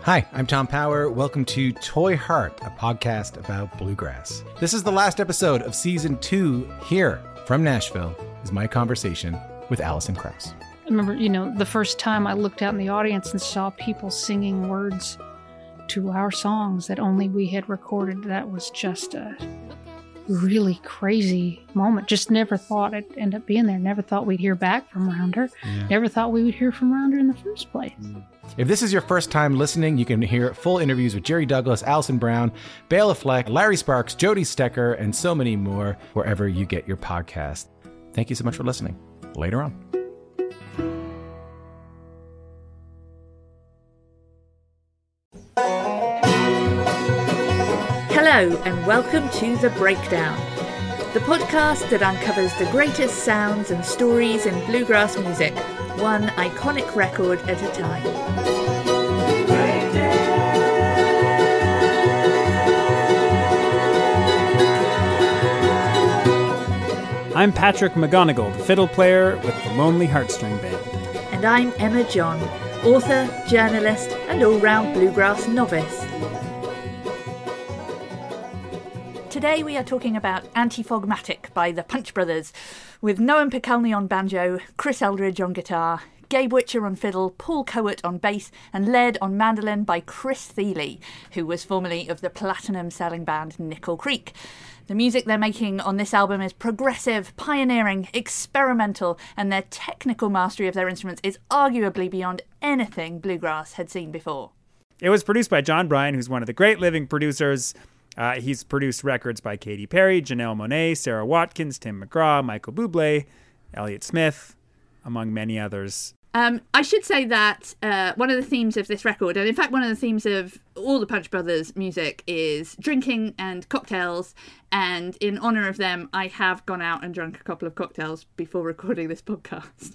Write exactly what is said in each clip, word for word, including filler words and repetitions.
Hi, I'm Tom Power. Welcome to Toy Heart, a podcast about bluegrass. This is the last episode of season two. Here from Nashville is my conversation with Alison Krauss. I remember, you know, the first time I looked out in the audience and saw people singing words to our songs that only we had recorded. That was just a really crazy moment. Just never thought it'd end up being there. Never thought we'd hear back from Rounder. Yeah. Never thought we would hear from Rounder in the first place. If this is your first time listening, you can hear full interviews with Jerry Douglas, Alison Brown, Bela Fleck, Larry Sparks, Jody Stecker, and so many more wherever you get your podcast. Thank you so much for listening. Later on. Hello and welcome to The Breakdown, the podcast that uncovers the greatest sounds and stories in bluegrass music, one iconic record at a time. I'm Patrick McGonigal, the fiddle player with the Lonely Heartstring Band. And I'm Emma John, author, journalist, and all-round bluegrass novice. Today we are talking about Anti-Fogmatic by the Punch Brothers, with Noam Pikelny on banjo, Chris Eldridge on guitar, Gabe Witcher on fiddle, Paul Cowart on bass, and led on mandolin by Chris Thile, who was formerly of the platinum-selling band Nickel Creek. The music they're making on this album is progressive, pioneering, experimental, and their technical mastery of their instruments is arguably beyond anything bluegrass had seen before. It was produced by John Bryan, who's one of the great living producers. Uh, he's produced records by Katy Perry, Janelle Monáe, Sarah Watkins, Tim McGraw, Michael Bublé, Elliott Smith, among many others. Um, I should say that uh, one of the themes of this record, and in fact one of the themes of all the Punch Brothers music, is drinking and cocktails. And in honour of them, I have gone out and drunk a couple of cocktails before recording this podcast.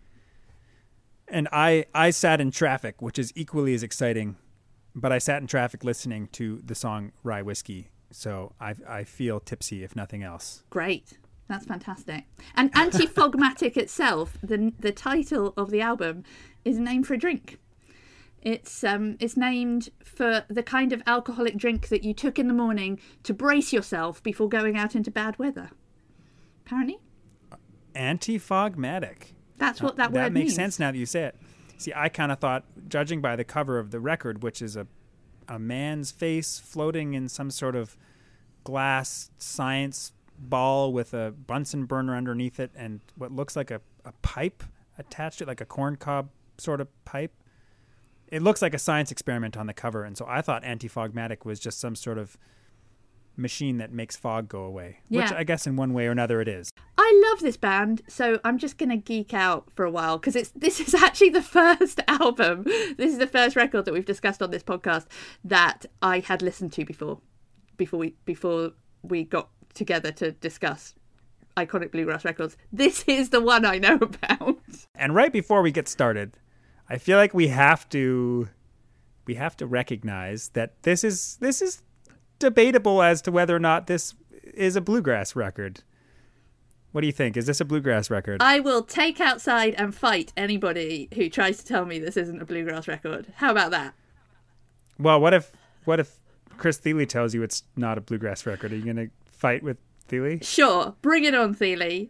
And I, I sat in traffic, which is equally as exciting. But I sat in traffic listening to the song Rye Whiskey, so I I feel tipsy, if nothing else. Great. That's fantastic. And Anti-Fogmatic itself, the the title of the album, is named for a drink. It's um it's named for the kind of alcoholic drink that you took in the morning to brace yourself before going out into bad weather. Apparently. Anti-Fogmatic. That's what that uh, word means. That makes sense now that you say it. See, I kind of thought, judging by the cover of the record, which is a a man's face floating in some sort of glass science ball with a Bunsen burner underneath it and what looks like a, a pipe attached to it, like a corncob sort of pipe. It looks like a science experiment on the cover, and so I thought Anti-Fogmatic was just some sort of machine that makes fog go away, yeah. Which I guess in one way or another it is. I love this band, so I'm just going to geek out for a while because it's this is actually the first album, this is the first record that we've discussed on this podcast that I had listened to before, before we before we got together to discuss iconic bluegrass records. This is the one I know about. And right before we get started, I feel like we have to we have to recognize that this is this is debatable as to whether or not this is a bluegrass record. What do you think? Is this a bluegrass record? I will take outside and fight anybody who tries to tell me this isn't a bluegrass record. How about that? Well, what if what if Chris Thile tells you it's not a bluegrass record? Are you going to fight with Thile? Sure. Bring it on, Thile.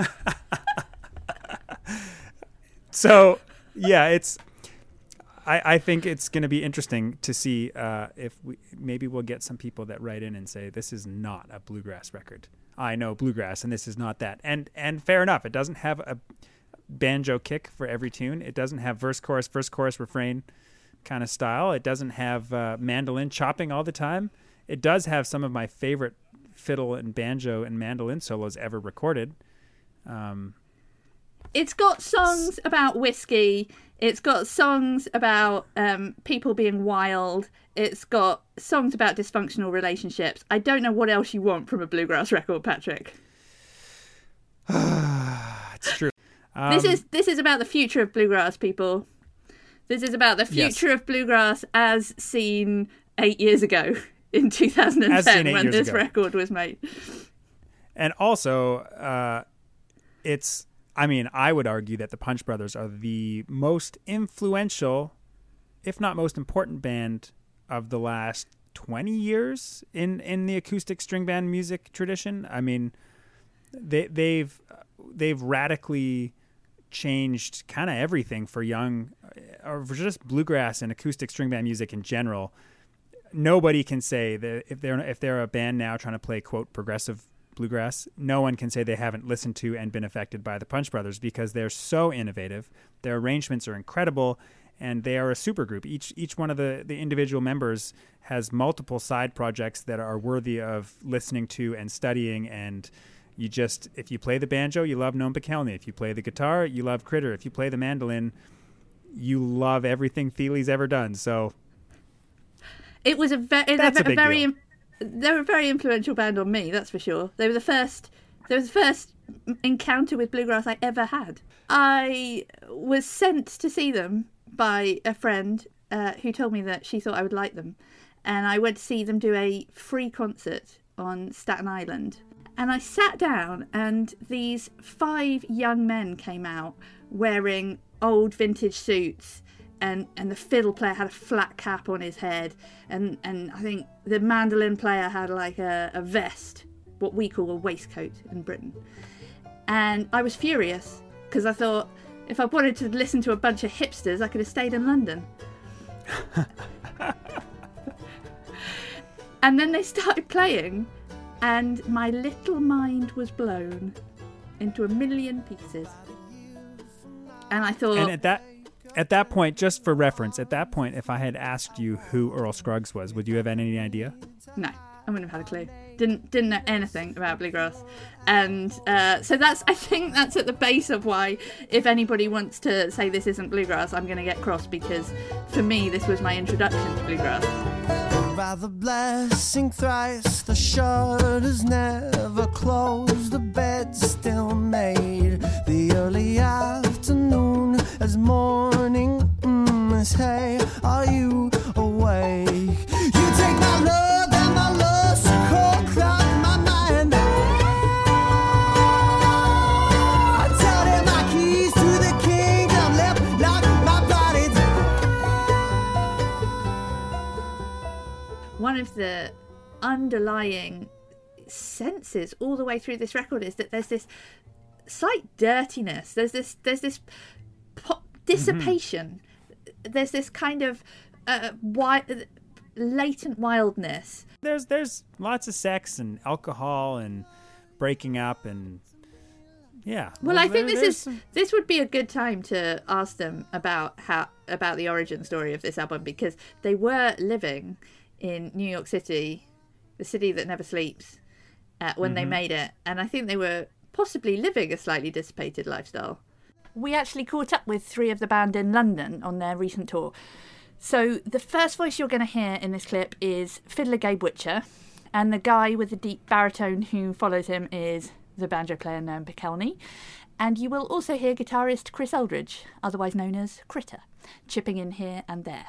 So, yeah, it's I, I think it's going to be interesting to see uh, if we maybe we'll get some people that write in and say this is not a bluegrass record. I know bluegrass, and this is not that. And and fair enough. It doesn't have a banjo kick for every tune. It doesn't have verse, chorus, verse, chorus, refrain kind of style. It doesn't have uh, mandolin chopping all the time. It does have some of my favorite fiddle and banjo and mandolin solos ever recorded. Um, it's got songs about whiskey. It's got songs about um, people being wild. It's got songs about dysfunctional relationships. I don't know what else you want from a bluegrass record, Patrick. It's true. Um, this is this is about the future of bluegrass, people. This is about the future yes. of bluegrass as seen eight years ago in two thousand ten when this ago. record was made. And also, uh, it's, I mean, I would argue that the Punch Brothers are the most influential if not most important band of the last twenty years in, in the acoustic string band music tradition. I mean, they, they've they've radically changed kind of everything for young, or for just bluegrass and acoustic string band music in general. Nobody can say that if they're if they're a band now trying to play, quote, progressive bluegrass, no one can say they haven't listened to and been affected by the Punch Brothers, because they're so innovative. Their arrangements are incredible, and they are a supergroup. Each each one of the, the individual members has multiple side projects that are worthy of listening to and studying. And you just, if you play the banjo, you love Noam Pikelny. If you play the guitar, you love Critter. If you play the mandolin, you love everything Thiele's ever done. So it was a, ve- That's a, a big a very deal. they were a very influential band on me, that's for sure. They were the first they were the first encounter with bluegrass I ever had. I was sent to see them by a friend uh, who told me that she thought I would like them, and I went to see them do a free concert on Staten Island. And I sat down, and these five young men came out wearing old vintage suits, and, and the fiddle player had a flat cap on his head, and, and I think the mandolin player had like a, a vest, what we call a waistcoat in Britain. And I was furious, because I thought, if I wanted to listen to a bunch of hipsters, I could have stayed in London. And then they started playing, and my little mind was blown into a million pieces. And I thought... And at that at that point, just for reference, at that point, if I had asked you who Earl Scruggs was, would you have had any idea? No, I wouldn't have had a clue. Didn't didn't know anything about bluegrass. And uh, so that's, I think that's at the base of why, if anybody wants to say this isn't bluegrass, I'm going to get cross, because for me, this was my introduction to bluegrass. By the blessing thrice, the shutters never closed, the bed still made, the early afternoon as morning mm, is hey, are you awake? You take my love and my lust, cold clock my mind. I tell them my keys to the kingdom, left lock my body. One of the underlying senses all the way through this record is that there's this slight dirtiness. There's this there's this po- dissipation. Mm-hmm. There's this kind of uh, wi- latent wildness. There's there's lots of sex and alcohol and breaking up and yeah. Well, There- I think there- this there's is some- this would be a good time to ask them about how about the origin story of this album, because they were living in New York City, the city that never sleeps, uh, when mm-hmm. they made it, and I think they were possibly living a slightly dissipated lifestyle. We actually caught up with three of the band in London on their recent tour. So the first voice you're going to hear in this clip is fiddler Gabe Witcher, and the guy with the deep baritone who follows him is the banjo player Noam Pikelny. And you will also hear guitarist Chris Eldridge, otherwise known as Critter, chipping in here and there.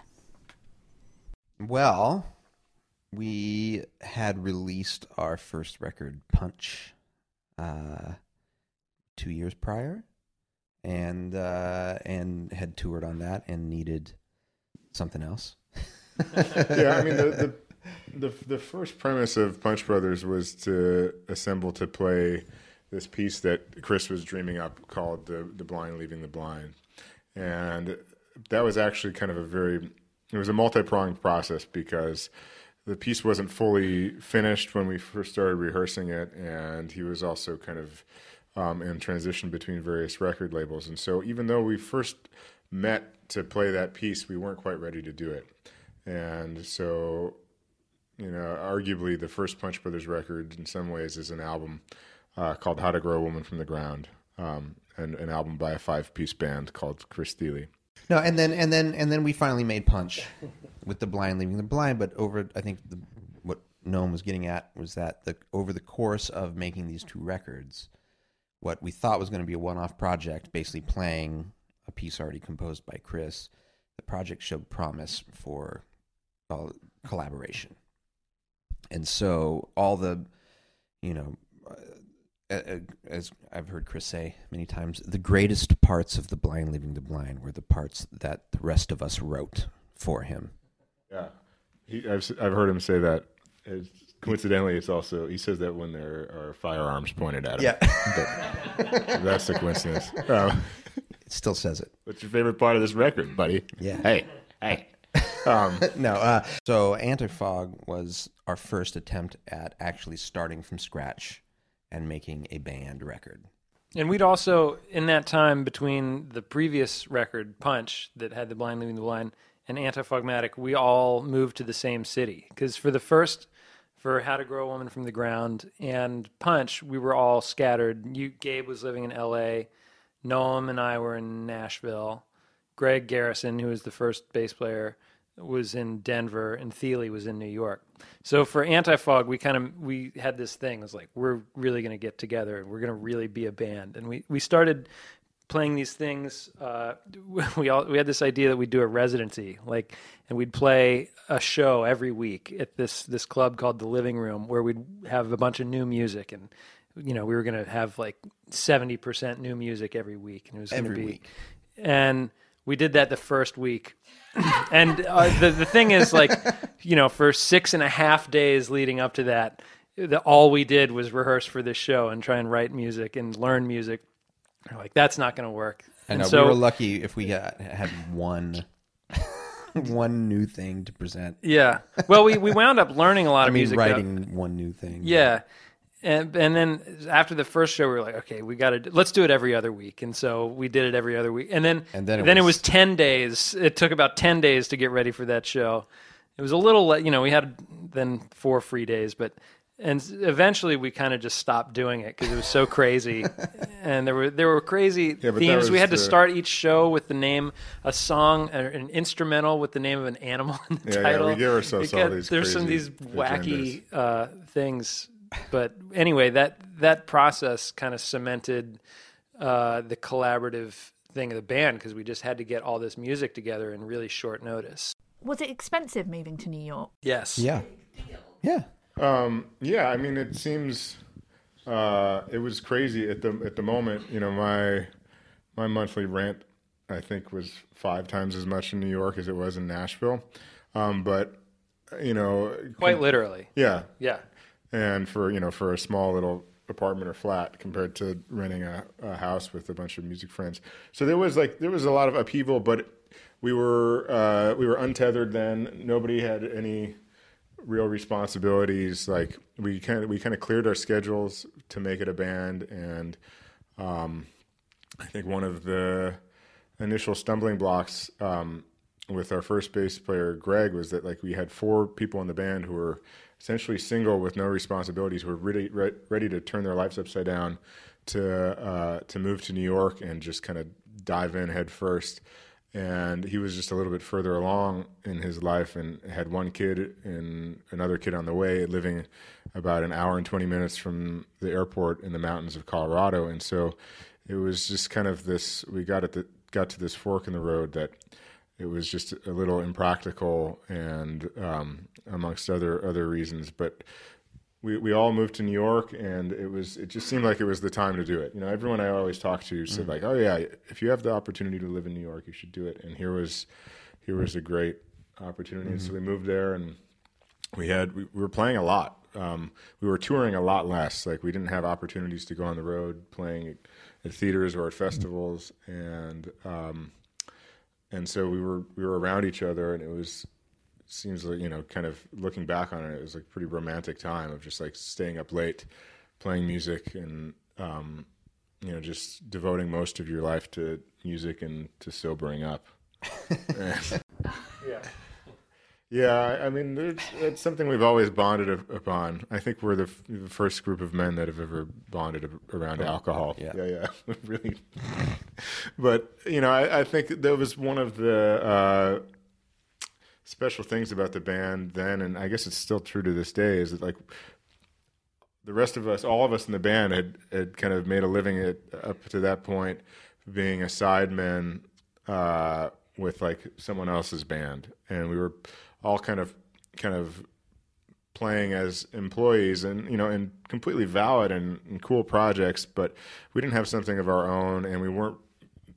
Well, we had released our first record, Punch, uh, two years prior, and uh, and had toured on that and needed something else. Yeah, I mean the, the the the first premise of Punch Brothers was to assemble to play this piece that Chris was dreaming up called "The the Blind Leaving the Blind," and that was actually kind of a very it was a multi-pronged process, because the piece wasn't fully finished when we first started rehearsing it, and he was also kind of um, in transition between various record labels. And so even though we first met to play that piece, we weren't quite ready to do it. And so, you know, arguably the first Punch Brothers record in some ways is an album uh, called How to Grow a Woman from the Ground, um, and an album by a five-piece band called Chris Thiele. No, and then and then and then we finally made Punch with The Blind Leaving the Blind. But over, I think the, what Noam was getting at was that the over the course of making these two records, what we thought was going to be a one-off project, basically playing a piece already composed by Chris, the project showed promise for uh, collaboration. And so all the, you know, uh, as I've heard Chris say many times, the greatest parts of The Blind Leaving the Blind were the parts that the rest of us wrote for him. Yeah, he, I've I've heard him say that. It's, coincidentally, it's also he says that when there are firearms pointed at him. Yeah, but that's the coincidence. Um, it still says it. What's your favorite part of this record, buddy? Yeah. Hey, hey. Um, no, uh, so Antifog was our first attempt at actually starting from scratch and making a band record. And we'd also, in that time between the previous record, Punch, that had The Blind Leading the Blind, and Antifogmatic, we all moved to the same city. Because for the first, for How to Grow a Woman from the Ground and Punch, we were all scattered. You, Gabe was living in L A, Noam and I were in Nashville, Greg Garrison, who was the first bass player, was in Denver, and Thiele was in New York. So for Antifog, we kind of we had this thing. It was like, we're really going to get together. We're going to really be a band. And we, we started playing these things. Uh, we all we had this idea that we'd do a residency, like, and we'd play a show every week at this this club called The Living Room, where we'd have a bunch of new music, and you know we were going to have like seventy percent new music every week, and it was going to Every be. week. And we did that the first week. And uh, the the thing is, like, you know, for six and a half days leading up to that, the, all we did was rehearse for this show and try and write music and learn music. We're like, that's not going to work. I And know, so we were lucky if we got, had one one new thing to present. yeah, well, we, we wound up learning a lot I of mean, music. though. writing one new thing. Yeah. And and then after the first show, we were like, okay, we got to let's do it every other week. And so we did it every other week. And then And then it then it was- was ten days. It took about ten days to get ready for that show. It was a little, le- you know, we had then four free days, but and eventually we kind of just stopped doing it because it was so crazy. And there were there were crazy Yeah, but that themes. We was had to the- start each show with the name, a song, or an instrumental with the name of an animal in the Yeah, yeah, title. we give ourselves It all got- these There's some of crazy these wacky agendas. uh, things. But anyway, that that process kind of cemented uh, the collaborative thing of the band because we just had to get all this music together in really short notice. Was it expensive moving to New York? Yes. Yeah. Yeah. Um, yeah, I mean, it seems uh, it was crazy at the at the moment. You know, my my monthly rent, I think, was five times as much in New York as it was in Nashville. Um, but you know, Quite literally. yeah, Yeah. and for you know for a small little apartment or flat compared to renting a, a house with a bunch of music friends. So there was like there was a lot of upheaval, but we were uh, we were untethered then. Nobody had any real responsibilities. Like we kind of we kind of cleared our schedules to make it a band, and um, I think one of the initial stumbling blocks um, with our first bass player Greg was that like we had four people in the band who were essentially single with no responsibilities, who were ready re- ready to turn their lives upside down to uh, to move to New York and just kind of dive in head first. And he was just a little bit further along in his life and had one kid and another kid on the way, living about an hour and twenty minutes from the airport in the mountains of Colorado. And so it was just kind of this, we got at the, got to this fork in the road that it was just a little impractical and um, amongst other other reasons. But we we all moved to New York, and it was it just seemed like it was the time to do it. You know, everyone I always talked to said like, "Oh yeah, if you have the opportunity to live in New York, you should do it." And here was here was a great opportunity. And so we moved there, and we had we, we were playing a lot. Um, we were touring a lot less. Like we didn't have opportunities to go on the road playing at, at theaters or at festivals, and um, and so we were we were around each other, and it was. Seems like, you know, kind of looking back on it, it was like a pretty romantic time of just like staying up late, playing music, and um, you know, just devoting most of your life to music and to sobering up. Yeah. Yeah, I mean, it's, it's something we've always bonded upon. I think we're the, f- the first group of men that have ever bonded around alcohol. Yeah. yeah, yeah. Really. But, you know, I, I think that was one of the uh, special things about the band then, and I guess it's still true to this day, is that, like, the rest of us, all of us in the band had, had kind of made a living at, up to that point being a sideman uh, with, like, someone else's band. And we were all kind of kind of playing as employees and, you know, in completely valid and, and cool projects, but we didn't have something of our own, and we weren't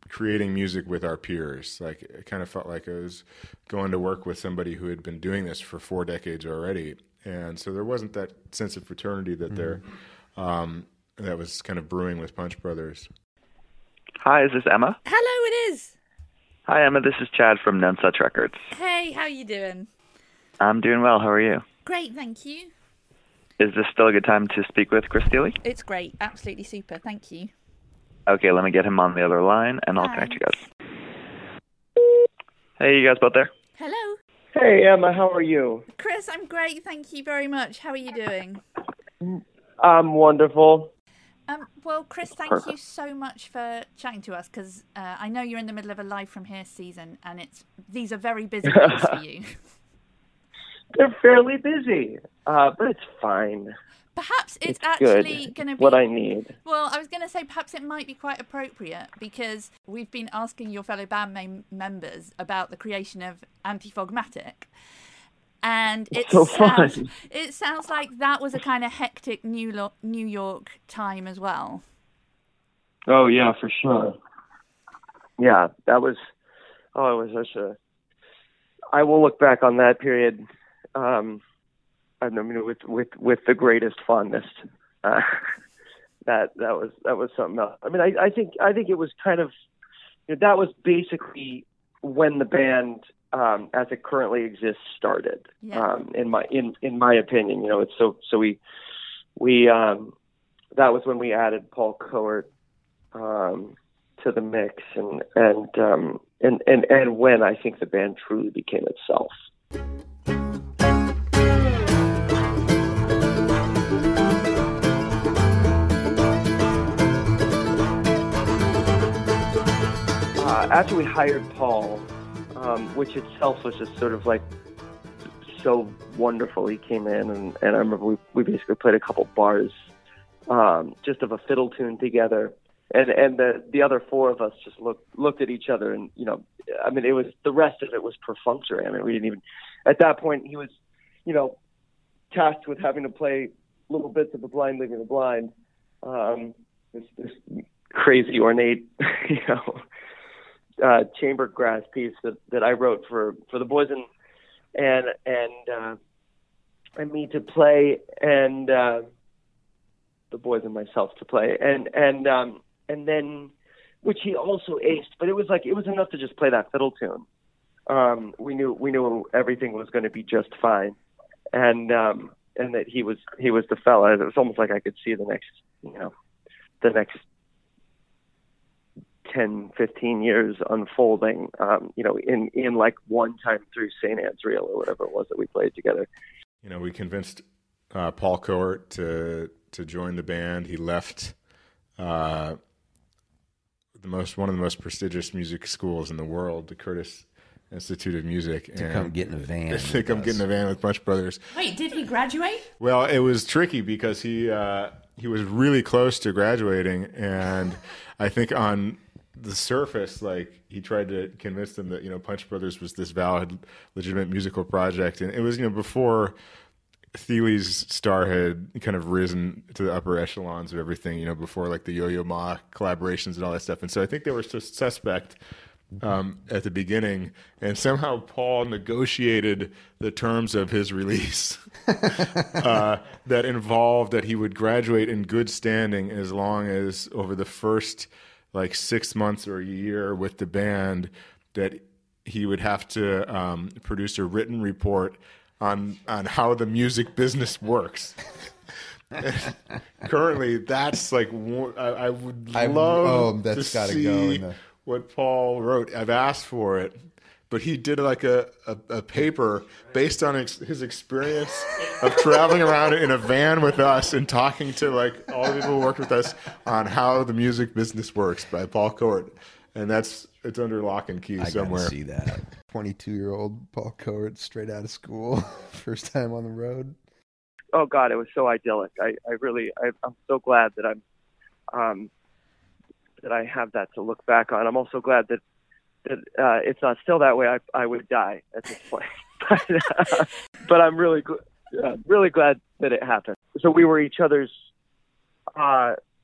creating music with our peers. Like, it kind of felt like I was going to work with somebody who had been doing this for four decades already. And so there wasn't that sense of fraternity that mm-hmm. there, um, that was kind of brewing with Punch Brothers. Hi, is this Emma? Hello, it is. Hi, Emma. This is Chad from None Such Records. Hey, how you doing? I'm doing well. How are you? Great, thank you. Is this still a good time to speak with Chris Thile? It's great. Absolutely super. Thank you. Okay, let me get him on the other line, and I'll Thanks. connect you guys. Hey, you guys both there? Hello. Hey, Emma. How are you? Chris, I'm great. Thank you very much. How are you doing? I'm wonderful. Um, well, Chris, thank Perfect. you so much for chatting to us, because uh, I know you're in the middle of a Live From Here season, and it's these are very busy weeks for you. They're fairly busy, uh, but it's fine. Perhaps it's, It's actually good. going to It's be what I need. Well, I was going to say perhaps it might be quite appropriate, because we've been asking your fellow band mem- members about the creation of Anti-Fogmatic. And it So sounds, fun. it sounds like that was a kind of hectic New, Lo- New York time as well. Oh, yeah, for sure. Yeah, that was, oh, it was such a, I will look back on that period, um, I mean, with, with, with the greatest fondness. Uh, that, that was, that was something else. I mean, I, I think, I think it was kind of, you know, that was basically when the band, um, as it currently exists, started. Yeah. Um, in my, in, in my opinion, you know, it's so, so we, we, um, that was when we added Paul Coert, um, to the mix, and, and, um, and, and, and when I think the band truly became itself. Uh, after we hired Paul, um, which itself was just sort of like so wonderful, he came in, and, and I remember we, we basically played a couple bars um, just of a fiddle tune together, and and the the other four of us just looked looked at each other, and you know, I mean, it was, the rest of it was perfunctory. I mean, we didn't even, at that point, he was, you know, tasked with having to play little bits of The Blind Leading the Blind, um, this, this crazy ornate, you know, uh, chamber grass piece that, that I wrote for, for the boys and and and uh, and me to play, and uh, the boys and myself to play, and and um, and then, which he also aced, but it was like, it was enough to just play that fiddle tune. Um, we knew we knew everything was going to be just fine, and um, and that he was he was the fella. It was almost like I could see the next, you know, the next ten, fifteen years unfolding, um, you know, in, in like one time through Saint Anne's Reel or whatever it was that we played together. You know, we convinced uh, Paul Coert to to join the band. He left uh, the most one of the most prestigious music schools in the world, the Curtis Institute of Music, to and come get in a van. to come get in a van with Punch Brothers. Wait, did he graduate? Well, it was tricky because he uh, he was really close to graduating, and I think on the surface, like, he tried to convince them that, you know, Punch Brothers was this valid, legitimate musical project, and it was, you know, before Thile's star had kind of risen to the upper echelons of everything, you know, before like the Yo-Yo Ma collaborations and all that stuff, and so I think they were just suspect um, at the beginning, and somehow Paul negotiated the terms of his release uh, that involved that he would graduate in good standing as long as over the first like six months or a year with the band, that he would have to um, produce a written report on on how the music business works. Currently, that's like I, I would I- love oh, that's to gotta see go in the- what Paul wrote. I've asked for it, but he did like a, a, a paper based on ex, his experience of traveling around in a van with us and talking to like all the people who worked with us on how the music business works by Paul Coert. And that's, it's under lock and key I somewhere. gotta see that. twenty-two-year-old Paul Coert, straight out of school, first time on the road. Oh God, it was so idyllic. I, I really, I, I'm so glad that I'm, um, that I have that to look back on. I'm also glad that that uh, it's not still that way. I I would die at this point, but, uh, but I'm really gl- uh, really glad that it happened. So we were each other's uh,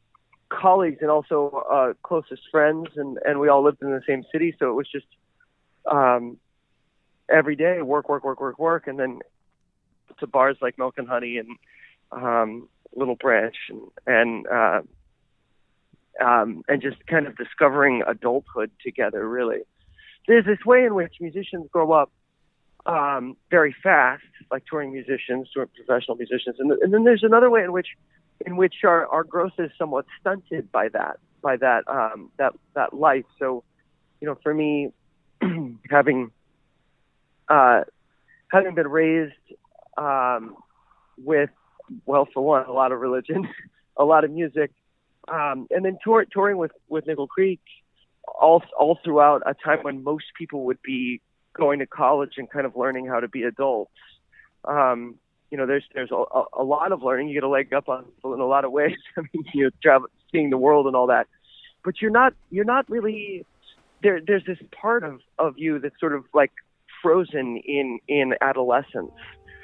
colleagues and also uh, closest friends, and, and we all lived in the same city, so it was just um, every day work, work, work, work, work, and then to bars like Milk and Honey and um, Little Branch, and and, uh, um, and just kind of discovering adulthood together. Really, there's this way in which musicians grow up um, very fast, like touring musicians, touring professional musicians, and, and then there's another way in which in which our, our growth is somewhat stunted by that, by that, um, that, that life. So, you know, for me, having, uh, having been raised, um, with, well, for one, a lot of religion, a lot of music, um, and then tour, touring with, with Nickel Creek all, all throughout a time when most people would be going to college and kind of learning how to be adults. Um, You know, there's there's a, a lot of learning. You get a leg up on people in a lot of ways. I mean, you know, travel, seeing the world and all that. But you're not you're not really there. There's this part of, of you that's sort of like frozen in in adolescence.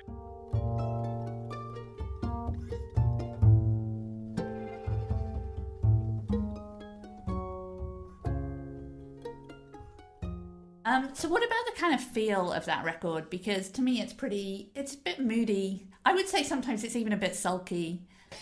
Um, so what about the kind of feel of that record? Because to me, it's pretty, it's a bit moody. I would say sometimes it's even a bit sulky.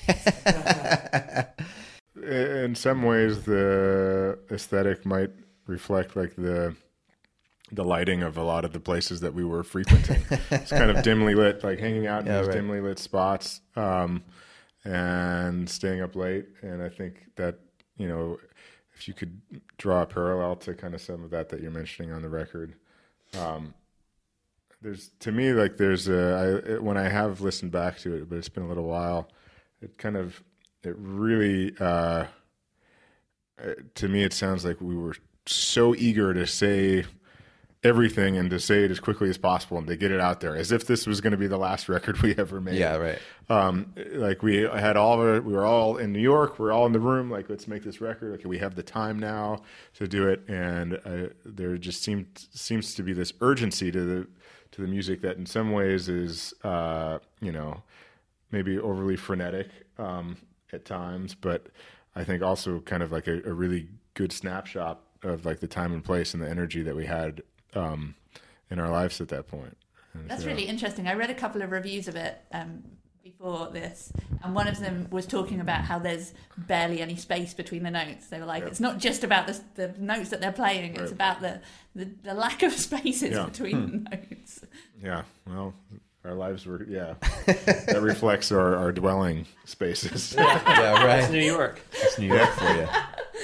In some ways, the aesthetic might reflect like the the lighting of a lot of the places that we were frequenting. It's kind of dimly lit, like hanging out in Yeah, these right. dimly lit spots, um, and staying up late. And I think that, you know, if you could draw a parallel to kind of some of that that you're mentioning on the record, um, there's to me like there's a I, it, when I have listened back to it, but it's been a little while. It kind of it really uh, to me it sounds like we were so eager to say everything and to say it as quickly as possible and to get it out there as if this was going to be the last record we ever made. Yeah, right. Um, like we had all of it, we were all in New York, we we're all in the room, like, let's make this record. Okay, we have the time now to do it. And uh, there just seemed, seems to be this urgency to the, to the music that in some ways is, uh, you know, maybe overly frenetic um, at times, but I think also kind of like a, a really good snapshot of like the time and place and the energy that we had um, in our lives at that point. And That's so, really interesting. I read a couple of reviews of it um, before this, and one of them was talking about how there's barely any space between the notes. They were like, Yep. it's not just about the, the notes that they're playing, it's Right. about the, the, the lack of spaces Yeah. between Hmm. the notes. Yeah, well, our lives were, yeah, that reflects our, our dwelling spaces. Yeah, right. It's New York. It's New York for you.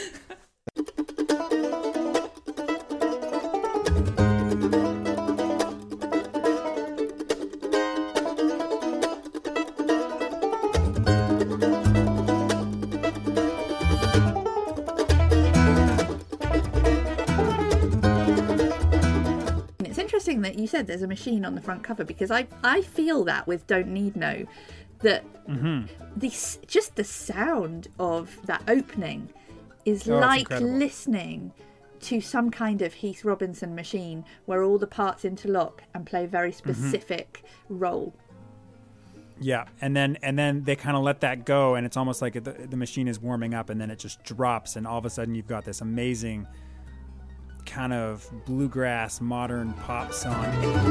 It's interesting that you said there's a machine on the front cover, because I, I feel that with Don't Need No, that Mm-hmm. this just the sound of that opening is Oh, it's like incredible. listening to some kind of Heath Robinson machine where all the parts interlock and play a very specific role. Yeah, and then and then they kind of let that go, and it's almost like the, the machine is warming up, and then it just drops, and all of a sudden you've got this amazing kind of bluegrass modern pop song.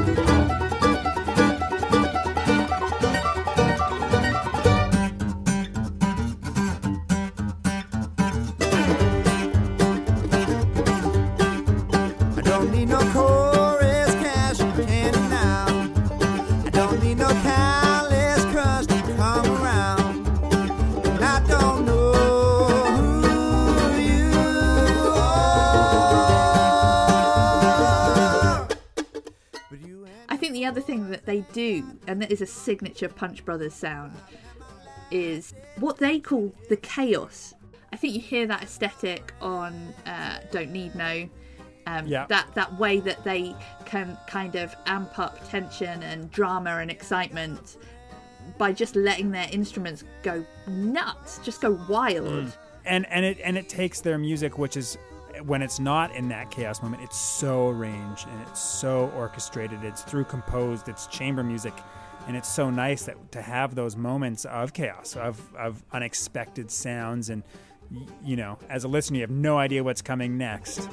I don't need no chorus cash candy now. I don't need no callous crust to come around. And I don't know who you are. But you and I think the other thing that they do, and that is a signature Punch Brothers sound, is what they call the chaos. I think you hear that aesthetic on uh, Don't Need No. Um, Yeah. That that way that they can kind of amp up tension and drama and excitement by just letting their instruments go nuts, just go wild. and and it and it takes their music, which is when it's not in that chaos moment, it's so arranged and it's so orchestrated, it's through composed, it's chamber music, and it's so nice that to have those moments of chaos, of of unexpected sounds and y- you know, as a listener, you have no idea what's coming next.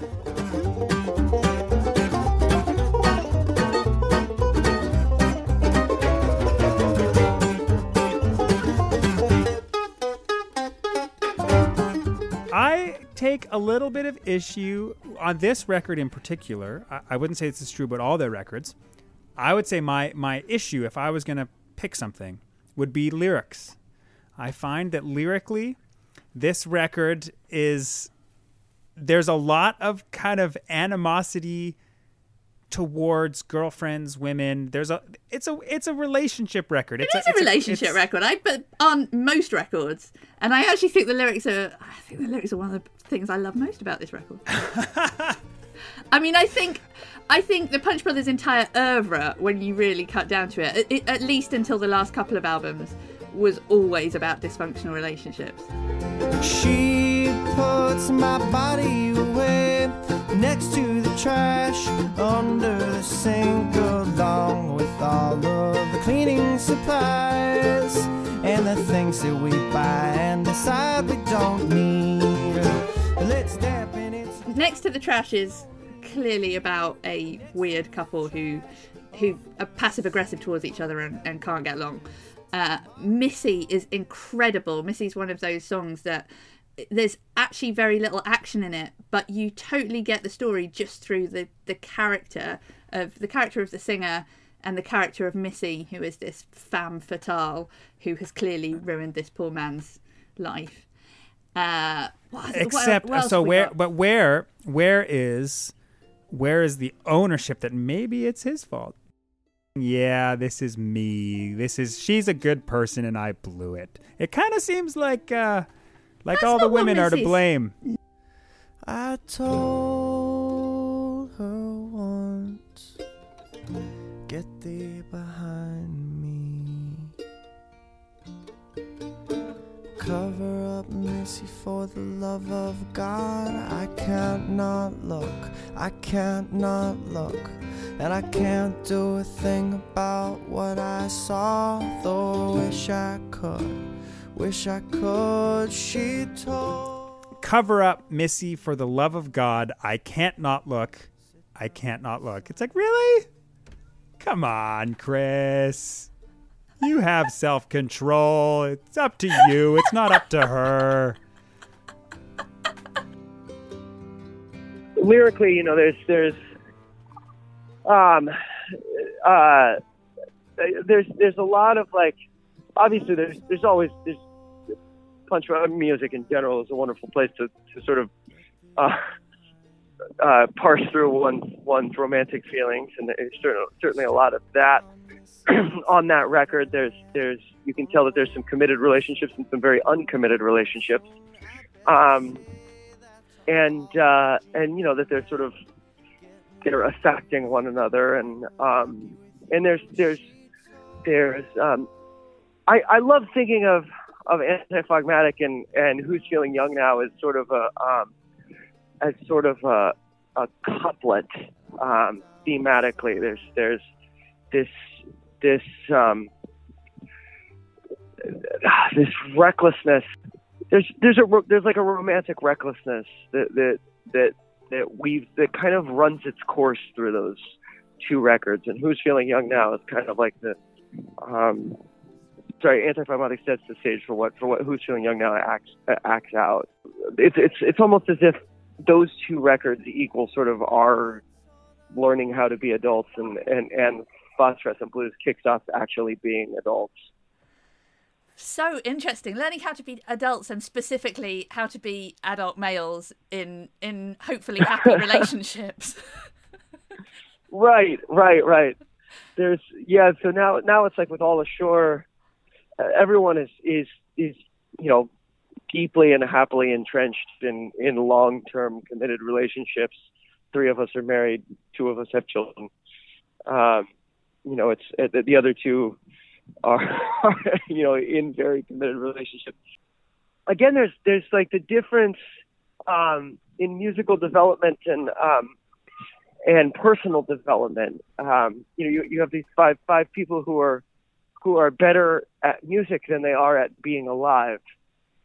I take a little bit of issue on this record in particular. I, I wouldn't say this is true about all their records. I would say my, my issue, if I was going to pick something, would be lyrics. I find that lyrically, this record is, there's a lot of kind of animosity towards girlfriends, women. There's a, it's a, it's a relationship record. It It's is a, it's relationship it's, record, I but on most records, and I actually think the lyrics are. I think the lyrics are one of the things I love most about this record. I mean, I think, I think the Punch Brothers' entire oeuvre, when you really cut down to it, it, at least until the last couple of albums, was always about dysfunctional relationships. She puts my body away next to the trash under the sink, along with all of the cleaning supplies and the things that we buy and decide we don't need. Let's step in it. Next to the trash is clearly about a weird couple who who are passive aggressive towards each other and, and can't get along. Uh, Missy is incredible. Missy's one of those songs that there's actually very little action in it, but you totally get the story just through the, the character of the character of the singer and the character of Missy, who is this femme fatale who has clearly ruined this poor man's life. Uh, what, Except, what, what so where, got? but where, where is, where is the ownership that maybe it's his fault? Yeah, this is me. This is, she's a good person and I blew it. It kind of seems like, uh, like That's all the not what women are to Missy's- blame. I told her once, get thee behind me. Cover up, Missy, for the love of God. I can't not look, I can't not look. And I can't do a thing about what I saw, though I wish I could, wish I could, she told. Cover up, Missy, for the love of God. I can't not look. I can't not look. It's like, really? Come on, Chris. You have self-control. It's up to you. It's not up to her. Lyrically, you know, there's there's um uh there's there's a lot of like, obviously there's there's always there's punch music in general is a wonderful place to, to sort of uh, uh, parse through one's one's romantic feelings, and there's certainly, certainly a lot of that on that record. There's there's you can tell that there's some committed relationships and some very uncommitted relationships, um, and uh, and you know that they're sort of they're affecting one another, and um, and there's there's there's um, I I love thinking of of Anti-Phlegmatic and, and Who's Feeling Young Now as sort of a um, as sort of a, a couplet um, thematically. There's there's this this um, this recklessness. There's there's a there's like a romantic recklessness that that that that we've that kind of runs its course through those two records. And Who's Feeling Young Now is kind of like the um, sorry, Anti-Phlegmatic sets the stage for what for what Who's Feeling Young Now acts uh, acts out. It's it's it's almost as if those two records equal sort of our learning how to be adults, and and and Phosphorus and Blues kicks off actually being adults. So interesting, learning how to be adults, and specifically how to be adult males in in hopefully happy relationships. Right, right, right. There's yeah. So now now it's like with All Ashore, uh, everyone is is is you know deeply and happily entrenched in in long term committed relationships. Three of us are married. Two of us have children. Um, you know, it's uh, the other two are, are you know in very committed relationships. Again, there's there's like the difference um, in musical development and um, and personal development. Um, you know, you you have these five five people who are who are better at music than they are at being alive.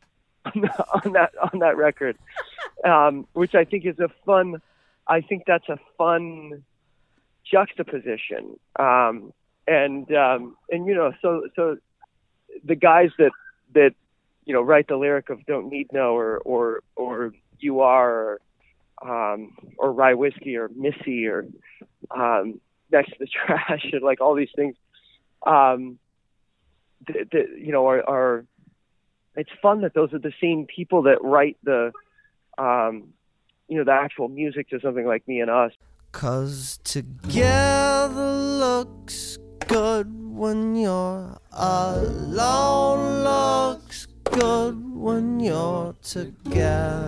on that on that record, um, which I think is a fun. I think that's a fun juxtaposition, um, and um, and you know, so so the guys that that you know write the lyric of "Don't Need No" or or or "You Are," or, um, or "Rye Whiskey" or "Missy" or um, "Next to the Trash" and like all these things. Um, th- th- you know, are, are it's fun that those are the same people that write the, um, you know, the actual music to something like Me and Us. 'Cause together looks good when you're alone, looks good when you're together.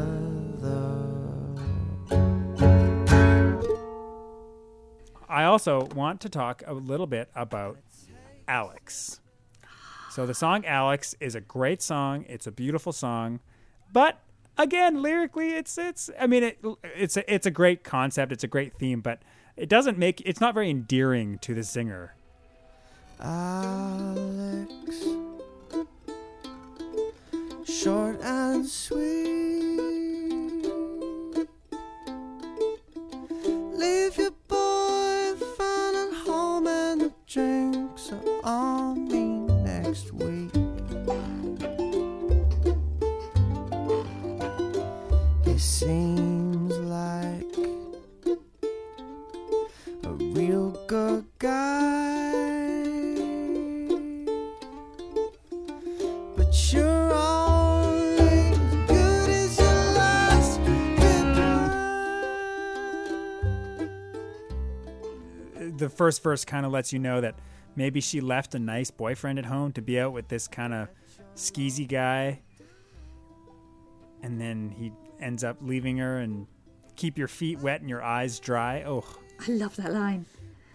I also want to talk a little bit about Alex. So the song Alex is a great song. It's a beautiful song. But again, lyrically, it's it's I mean it, it's a, it's a great concept, it's a great theme, but it doesn't make it's not very endearing to the singer. Alex, short and sweet, leave your boyfriend at home and the drinks are on me next week. He seems like a real good guy, but you're only as good as your last goodbye. The first verse kind of lets you know that maybe she left a nice boyfriend at home to be out with this kind of skeezy guy, and then he ends up leaving her, and keep your feet wet and your eyes dry. Oh, I love that line.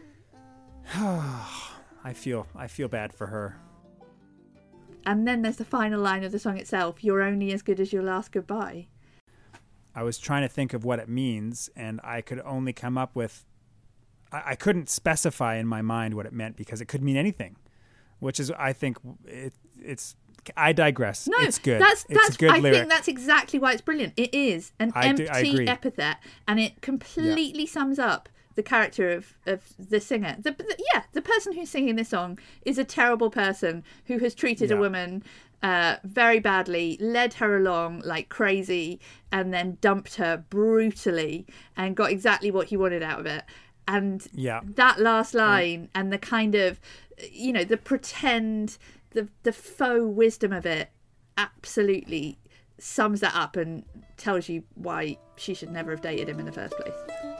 I feel I feel bad for her. And then there's the final line of the song itself. You're only as good as your last goodbye. I was trying to think of what it means, and I could only come up with I, I couldn't specify in my mind what it meant because it could mean anything, which is I think it, it's I digress. No, it's good. That's it's that's. a good I lyric. think that's exactly why it's brilliant. It is an I do- empty I agree. epithet, and it completely sums up the character of, of the singer. The, the, yeah, the person who's singing this song is a terrible person who has treated Yeah. a woman uh, very badly, led her along like crazy, and then dumped her brutally, and got exactly what he wanted out of it. And Yeah. that last line and the kind of, you know, the pretend, the the faux wisdom of it absolutely sums that up and tells you why she should never have dated him in the first place.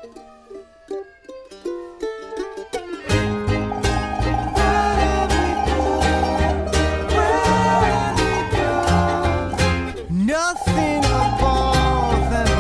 Nothing above and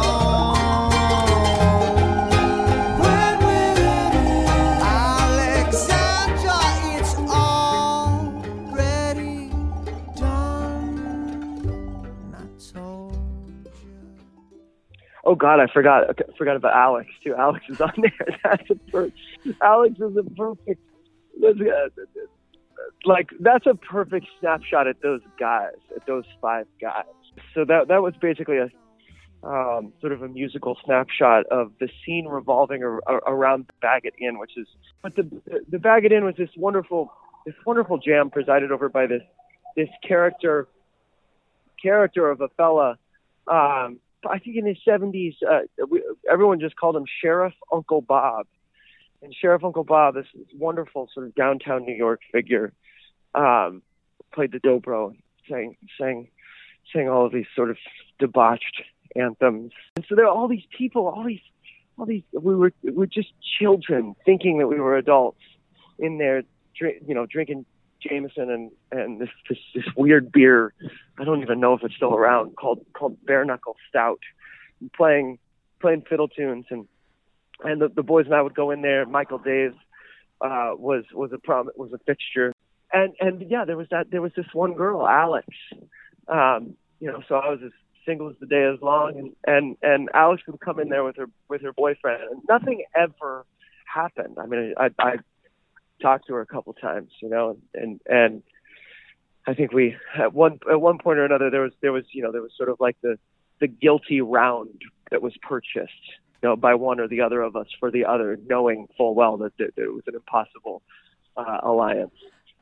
beyond. When we're in Alexandra, it's already done. I told you. Oh God, I forgot I forgot about Alex too. Alex is on there. That's a per- Alex is a perfect. That's a, like that's a perfect snapshot at those guys, at those five guys. So that that was basically a um, sort of a musical snapshot of the scene revolving ar- ar- around the Bagot Inn, which is. But the the Bagot Inn was this wonderful this wonderful jam presided over by this this character character of a fella. Um, I think in his seventies, uh, we, everyone just called him Sheriff Uncle Bob. And Sheriff Uncle Bob, this wonderful sort of downtown New York figure, um, played the dobro, sang, sang, sang all of these sort of debauched anthems. And so there are all these people, all these, all these. We were, we were just children thinking that we were adults in there, drink, you know, drinking Jameson and and this, this this weird beer. I don't even know if it's still around, called called Bare Knuckle Stout, and playing playing fiddle tunes and. And the, the boys and I would go in there. Michael Daves uh, was was a prom was a fixture, and and yeah, there was that there was this one girl, Alex. Um, you know, so I was as single as the day is long, and, and, and Alex would come in there with her with her boyfriend, and nothing ever happened. I mean, I I talked to her a couple times, you know, and and I think we at one at one point or another there was there was you know there was sort of like the the guilty round that was purchased, you know, by one or the other of us for the other, knowing full well that, that, that it was an impossible uh, alliance.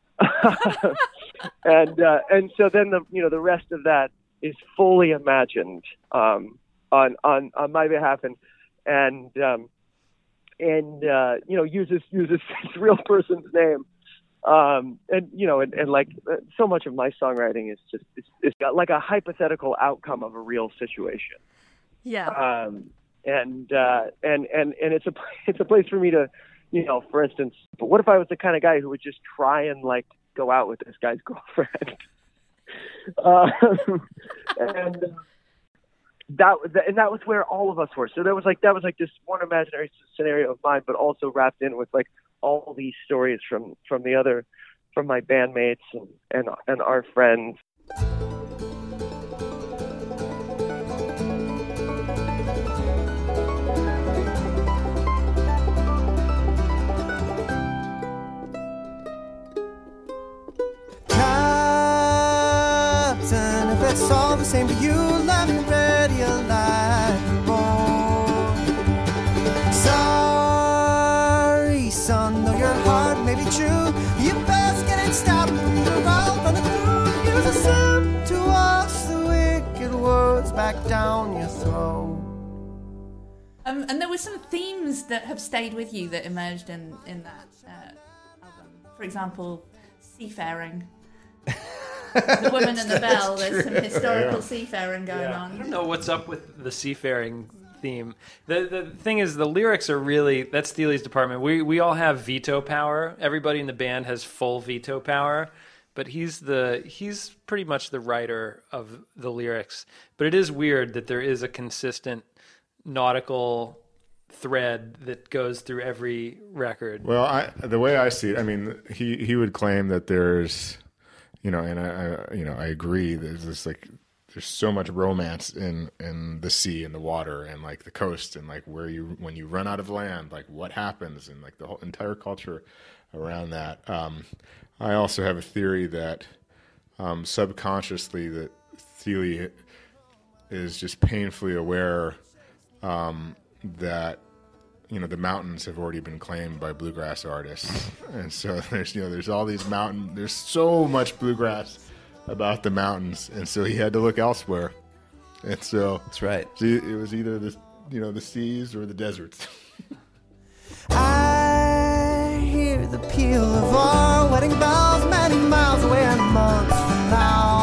and uh, and so then the you know the rest of that is fully imagined um, on on on my behalf, and and um, and uh, you know uses uses this real person's name. Um, and, you know, and, and like so much of my songwriting is just, it's, it's got like a hypothetical outcome of a real situation. Yeah. Um, and, uh, and, and, and it's a, it's a place for me to, you know, for instance, but what if I was the kind of guy who would just try and like go out with this guy's girlfriend? um, and uh, that, and that was where all of us were. So there was like, that was like this one imaginary scenario of mine, but also wrapped in with like all these stories from, from the other, from my bandmates and, and, and our friends. Captain, if it's all the same to you, let me ready a light born. Sorry, son, though your heart may be true, you best get it stopped. You're out on the crew. Use a sip to wash the wicked words back down your throat. Um, and there were some themes that have stayed with you that emerged in, in that uh, album. For example, seafaring. The Woman and the Bell, there's some historical Yeah. seafaring going Yeah. on. I don't know what's up with the seafaring theme. The the thing is, the lyrics are really, that's Steely's department. We we all have veto power. Everybody in the band has full veto power, but he's the he's pretty much the writer of the lyrics. But it is weird that there is a consistent nautical thread that goes through every record. Well, I, the way I see it, I mean, he, he would claim that there's, you know, and I, I you know, I agree. There's this like, there's so much romance in, in the sea and the water and like the coast and like where you, when you run out of land, like what happens and like the whole entire culture around that. Um, I also have a theory that um, subconsciously that Steely is just painfully aware um, that, you know, the mountains have already been claimed by bluegrass artists. And so there's, you know, there's all these mountain, there's so much bluegrass about the mountains. And so he had to look elsewhere. And so that's right. It was either the, you know, the seas or the deserts. I hear the peal of our wedding bells many miles away and months from now.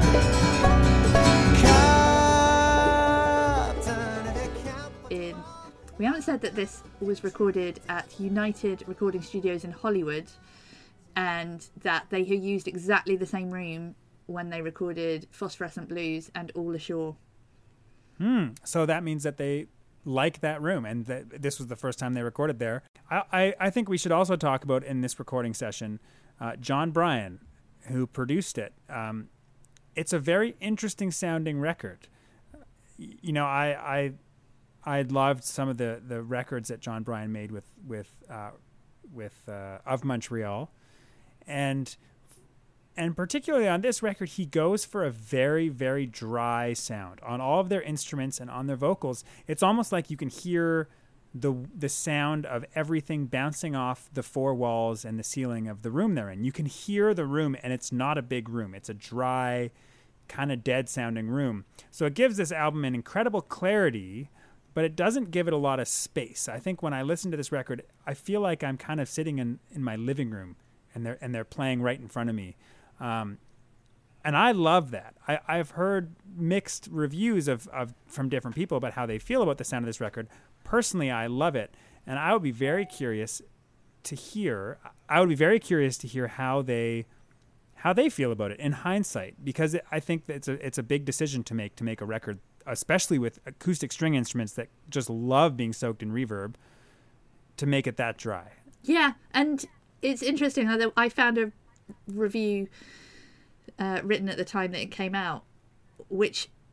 In, we haven't said that this was recorded at United Recording Studios in Hollywood, and that they had used exactly the same room when they recorded Phosphorescent Blues and All Ashore. Hmm. So that means that they like that room, and that this was the first time they recorded there. I, I, I think we should also talk about in this recording session, uh, John Bryan, who produced it. Um, it's a very interesting sounding record. You know, I I I loved some of the, the records that John Bryan made with with uh, with uh, Of Montreal, and and particularly on this record, he goes for a very, very dry sound on all of their instruments and on their vocals. It's almost like you can hear the the sound of everything bouncing off the four walls and the ceiling of the room they're in. You can hear the room, and it's not a big room. It's a dry, kind of dead-sounding room. So it gives this album an incredible clarity, but it doesn't give it a lot of space. I think when I listen to this record, I feel like I'm kind of sitting in, in my living room, and they're and they're playing right in front of me. Um, and I love that. I, I've heard mixed reviews of, of from different people about how they feel about the sound of this record. Personally, I love it, and I would be very curious to hear. I would be very curious to hear how they how they feel about it in hindsight, because it, I think that it's a it's a big decision to make to make a record, especially with acoustic string instruments that just love being soaked in reverb, to make it that dry. Yeah, and it's interesting. I found a review uh, written at the time that it came out, which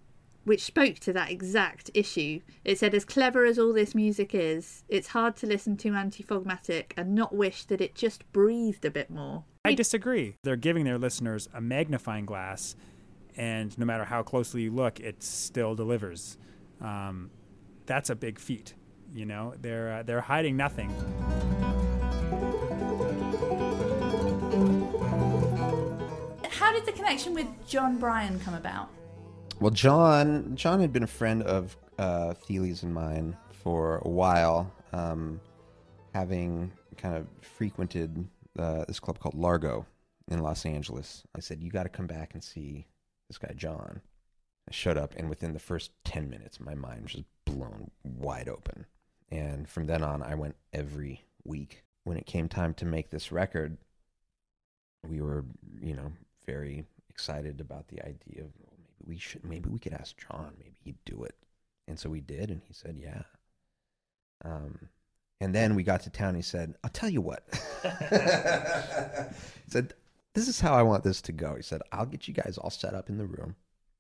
which spoke to that exact issue. It said, as clever as all this music is, it's hard to listen to Anti-Fogmatic and not wish that it just breathed a bit more. I disagree. They're giving their listeners a magnifying glass, and no matter how closely you look, it still delivers. Um, that's a big feat. You know, they're uh, they're hiding nothing. How did the connection with John Bryan come about? Well, John John had been a friend of uh, Thiele's and mine for a while, um, having kind of frequented uh, this club called Largo in Los Angeles. I said, you got to come back and see this guy, John. I showed up, and within the first ten minutes, my mind was just blown wide open. And from then on, I went every week. When it came time to make this record, we were, you know, very excited about the idea of, well, maybe we should, maybe we could ask John, maybe he'd do it. And so we did, and he said, yeah. Um, and then we got to town, and he said, I'll tell you what. He said, this is how I want this to go. He said, I'll get you guys all set up in the room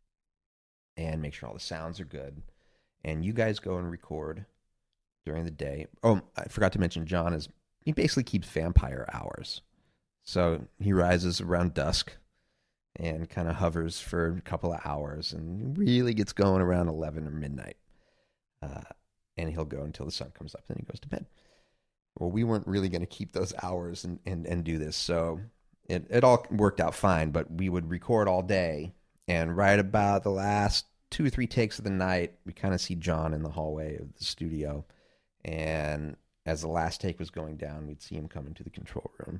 and make sure all the sounds are good. And you guys go and record during the day. Oh, I forgot to mention, John is, he basically keeps vampire hours. So he rises around dusk and kind of hovers for a couple of hours and really gets going around eleven or midnight. Uh, and he'll go until the sun comes up, then he goes to bed. Well, we weren't really going to keep those hours and, and, and do this. So it, it all worked out fine, but we would record all day. And right about the last two or three takes of the night, we kind of see John in the hallway of the studio. And as the last take was going down, we'd see him come into the control room.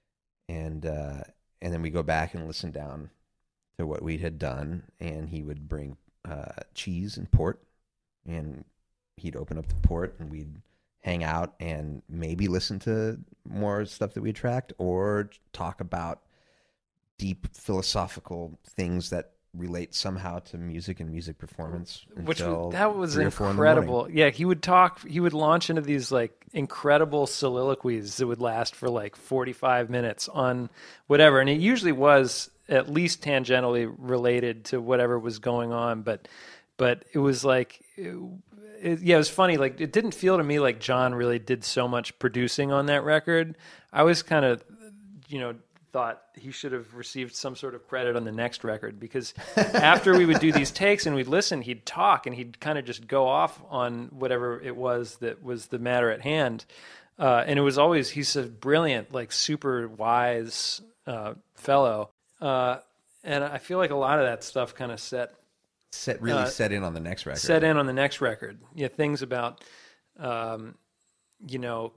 And uh, and then we go back and listen down to what we had done. And he would bring uh, cheese and port. And he'd open up the port, and we'd hang out and maybe listen to more stuff that we tracked, or talk about deep philosophical things that relate somehow to music and music performance. Which until that was three or four in the incredible. morning. Yeah, he would talk, he would launch into these like incredible soliloquies that would last for like forty-five minutes on whatever. And it usually was at least tangentially related to whatever was going on. But, but it was like, it, it, yeah, it was funny. Like, it didn't feel to me like John really did so much producing on that record. I was kind of, you know, thought he should have received some sort of credit on the next record, because after we would do these takes and we'd listen, he'd talk and he'd kind of just go off on whatever it was that was the matter at hand. Uh, and it was always, he's a brilliant, like super wise uh, fellow. Uh, and I feel like a lot of that stuff kind of set, Set really uh, set in on the next record. set in on the next record. Yeah. Things about, um, you know,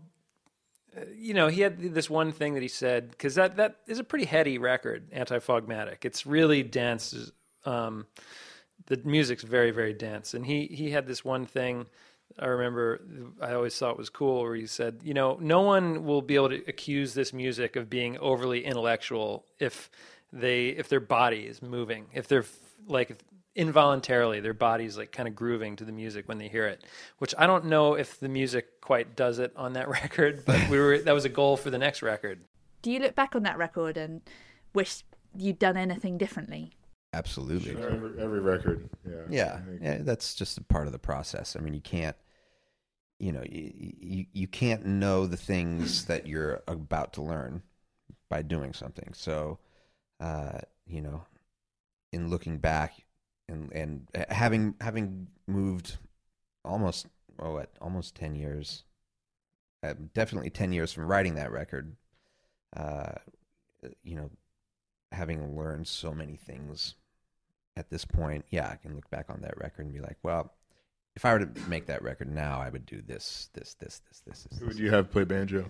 You know, he had this one thing that he said, because that, that is a pretty heady record, Anti-Fogmatic. It's really dense. Um, the music's very, very dense. And he, he had this one thing I remember I always thought was cool, where he said, you know, no one will be able to accuse this music of being overly intellectual if they if their body is moving, if they're like involuntarily, their body's like kind of grooving to the music when they hear it, which I don't know if the music quite does it on that record, but we were, that was a goal for the next record. Do you look back on that record and wish you'd done anything differently? Absolutely. Sure, every, every record. Yeah. Yeah. yeah. That's just a part of the process. I mean, you can't, you know, you, you, you can't know the things that you're about to learn by doing something. So, uh, you know, in looking back, And and having having moved almost oh what almost ten years, uh, definitely ten years from writing that record, uh, you know, having learned so many things at this point, yeah, I can look back on that record and be like, well, if I were to make that record now, I would do this, this, this, this, this. this Who would you have play banjo?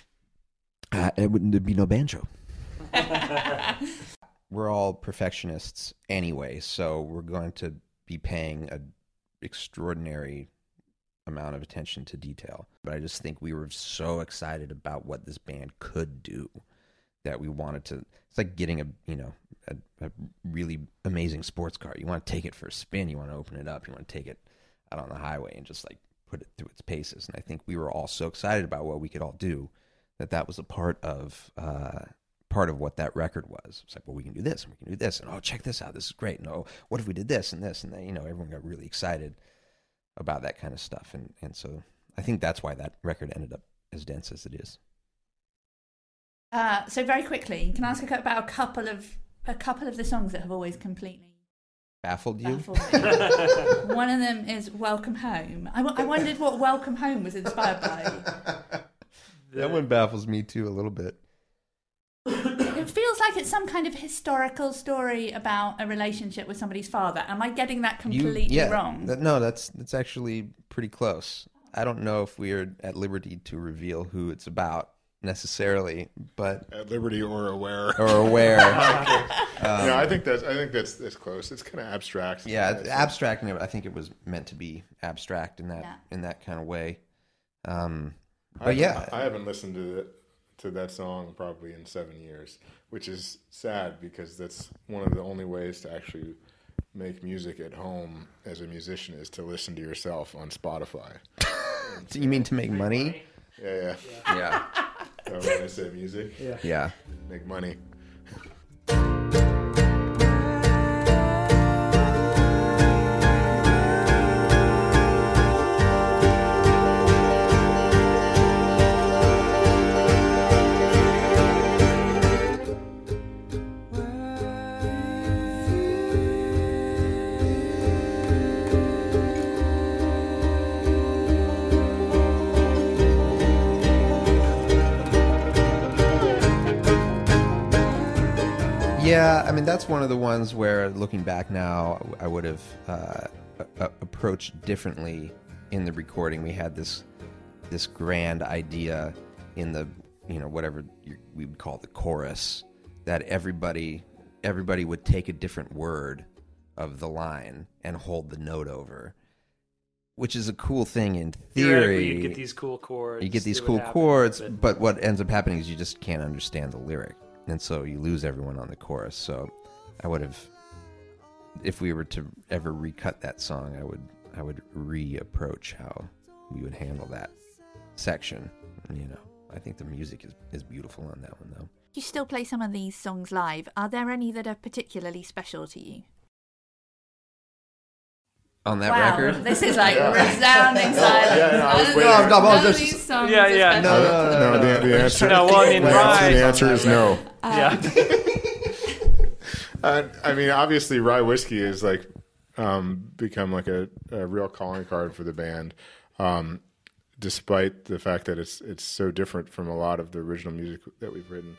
Uh, it wouldn't there'd be no banjo. We're all perfectionists anyway, so we're going to be paying an extraordinary amount of attention to detail. But I just think we were so excited about what this band could do that we wanted to. It's like getting a you know a, a really amazing sports car. You want to take it for a spin. You want to open it up. You want to take it out on the highway and just like put it through its paces. And I think we were all so excited about what we could all do that that was a part of. Uh, part of what that record was. It's like, well, we can do this and we can do this, and oh, check this out, this is great. And oh, what if we did this and this, and then, you know, everyone got really excited about that kind of stuff, and and so I think that's why that record ended up as dense as it is. Uh, so very quickly, can I ask about a couple of a couple of the songs that have always completely baffled you? Baffled me. One of them is "Welcome Home." I, w- I wondered what "Welcome Home" was inspired by. That one baffles me too a little bit. It feels like it's some kind of historical story about a relationship with somebody's father. Am I getting that completely you, yeah, wrong? That, no, that's that's actually pretty close. I don't know if we are at liberty to reveal who it's about necessarily, but at liberty or aware or aware. um, yeah, I think that's I think that's that's close. It's kind of abstract. Yeah, it's abstract. I think it was meant to be abstract in that yeah. in that kind of way. Um, but I yeah, I haven't listened to it. to that song probably in seven years, which is sad because that's one of the only ways to actually make music at home as a musician is to listen to yourself on Spotify. So you mean to make money? Yeah, yeah. Yeah. So when I say music, yeah. yeah. Make money. Yeah, I mean, that's one of the ones where, looking back now, I would have uh, a- approached differently in the recording. We had this this grand idea in the, you know, whatever you, we would call the chorus, that everybody everybody would take a different word of the line and hold the note over, which is a cool thing in theory. You get these cool chords. You get these it cool happen, chords, but... but what ends up happening is you just can't understand the lyric. And so you lose everyone on the chorus. So I would have, if we were to ever recut that song, I would I would reapproach how we would handle that section. You know, I think the music is, is beautiful on that one, though. You still play some of these songs live. Are there any that are particularly special to you? On that wow, record? This is like resounding silence. Yeah, no, I was None waiting. of No, no, none just- of these songs Yeah, are yeah. special. No, no, no, No, the, the answer. No, well, I mean, the Rye- answer, the answer is no. Yeah. Uh, I mean, obviously, Rye Whiskey is like um, become like a, a real calling card for the band, um, despite the fact that it's it's so different from a lot of the original music that we've written.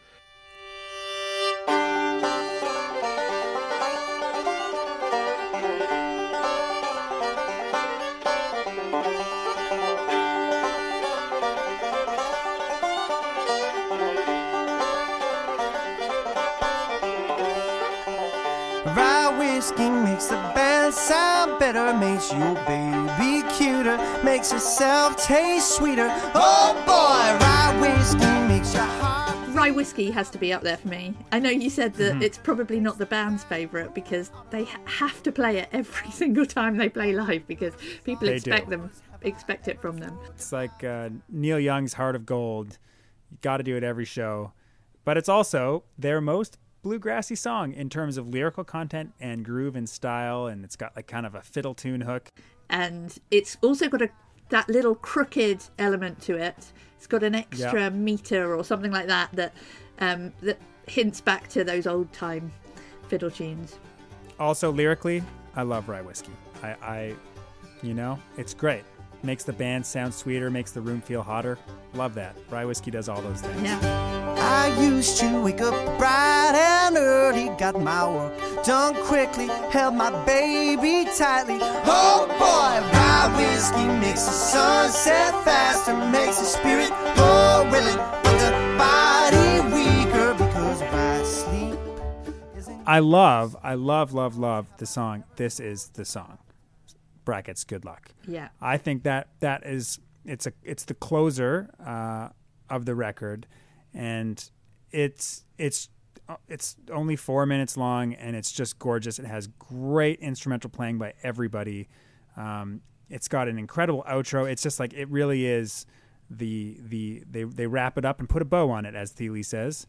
Rye whiskey makes the band sound better, makes your baby cuter, makes herself taste sweeter. Oh boy, rye whiskey makes your heart. Rye Whiskey has to be up there for me. I know you said that Mm-hmm. it's probably not the band's favourite because they ha- have to play it every single time they play live because people They expect do. them, expect it from them. It's like uh, Neil Young's Heart of Gold. You got to do it every show. But it's also their most bluegrassy song in terms of lyrical content and groove and style, and it's got like kind of a fiddle tune hook. And it's also got a that little crooked element to it. It's got an extra Yeah. meter or something like that that um, that hints back to those old time fiddle tunes. Also, lyrically, I love Rye Whiskey. I, I, you know, it's great. Makes the band sound sweeter, makes the room feel hotter. Love that. Rye Whiskey does all those things. Yeah. I used to wake up bright and early, got my work done quickly, held my baby tightly. Oh boy, rye whiskey makes the sun set faster, makes the spirit more willing, but the body weaker because rye sleep isn't. I love, I love, love, love the song This Is the Song. Brackets, good luck. Yeah. I think that that is it's a it's the closer uh, of the record, and it's it's it's only four minutes long, and it's just gorgeous. It has great instrumental playing by everybody. Um, it's got an incredible outro. It's just like it really is the the they they wrap it up and put a bow on it, as Thiele says.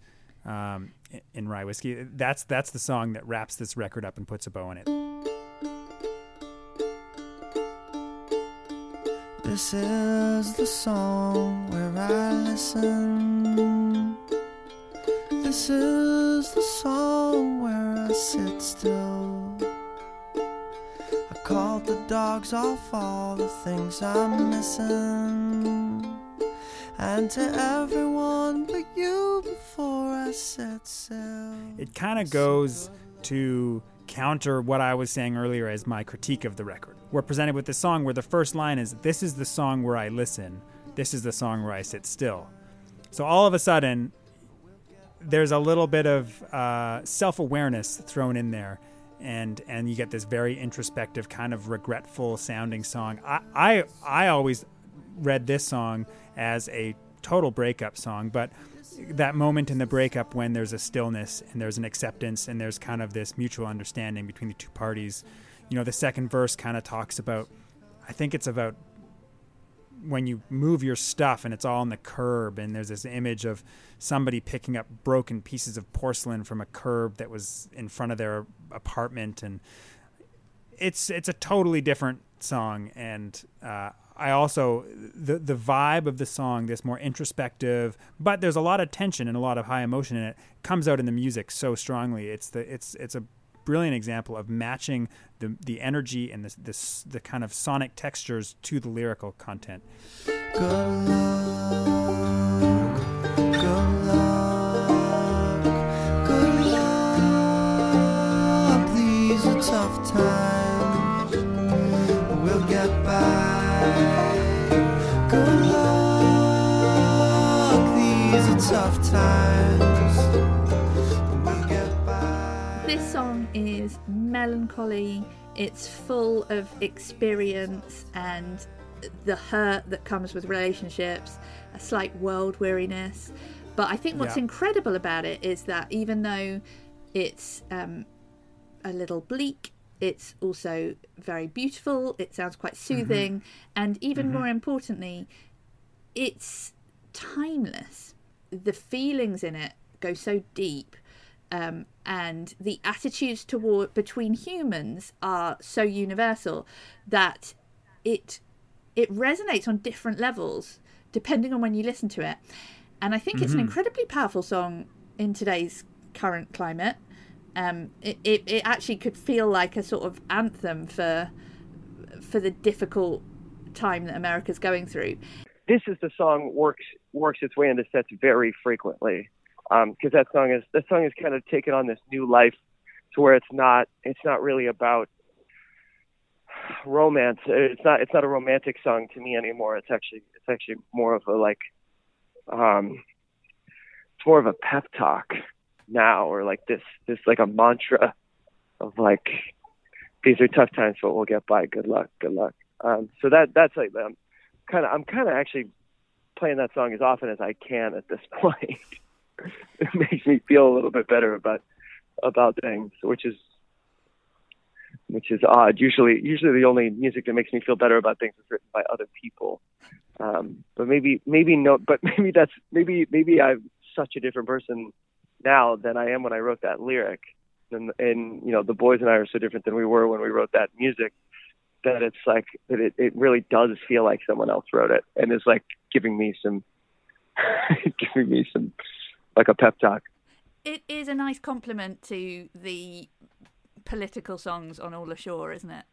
um, in Rye Whiskey. That's that's the song that wraps this record up and puts a bow on it. This is the song where I listen. This is the song where I sit still. I called the dogs off all the things I'm missing, and to everyone but you before I set sail. It kind of goes to counter what I was saying earlier as my critique of the record. We're presented with this song where the first line is, this is the song where I listen. This is the song where I sit still. So all of a sudden, there's a little bit of uh, self-awareness thrown in there. And and you get this very introspective, kind of regretful sounding song. I, I, I always read this song as a total breakup song, but that moment in the breakup when there's a stillness and there's an acceptance and there's kind of this mutual understanding between the two parties. You know, the second verse kind of talks about, I think it's about when you move your stuff and it's all on the curb, and there's this image of somebody picking up broken pieces of porcelain from a curb that was in front of their apartment. And it's it's a totally different song. And uh, I also, the the vibe of the song, this more introspective, but there's a lot of tension and a lot of high emotion in it, comes out in the music so strongly. It's the it's it's a brilliant example of matching the the energy and the this the kind of sonic textures to the lyrical content. Good luck, good luck, good luck. These are tough times, we'll get by. Good luck, these are tough times, we'll get by. This song is melancholy. It's full of experience and the hurt that comes with relationships, a slight world weariness. But I think what's Yeah. incredible about it is that even though it's um, a little bleak, it's also very beautiful. It sounds quite soothing. Mm-hmm. And even mm-hmm. more importantly, it's timeless. The feelings in it go so deep. Um, and the attitudes toward between humans are so universal that it it resonates on different levels depending on when you listen to it. And I think mm-hmm. it's an incredibly powerful song in today's current climate. Um, it, it it actually could feel like a sort of anthem for for the difficult time that America's going through. This is the song works works its way into sets very frequently. Because um, that song is that song is kind of taken on this new life, to where it's not it's not really about romance. It's not it's not a romantic song to me anymore. It's actually it's actually more of a like, um, it's more of a pep talk now, or like this this like a mantra of like, these are tough times, but we'll get by. Good luck, good luck. Um, so that that's like um, kind of I'm kind of actually playing that song as often as I can at this point. It makes me feel a little bit better about about things, which is which is odd. Usually, usually the only music that makes me feel better about things is written by other people. Um, but maybe, maybe no. But maybe that's maybe maybe I'm such a different person now than I am when I wrote that lyric. And, and you know, the boys and I are so different than we were when we wrote that music, that it's like that it, it really does feel like someone else wrote it, and is like giving me some giving me some. like a pep talk. It is a nice compliment to the political songs on All Ashore, isn't it?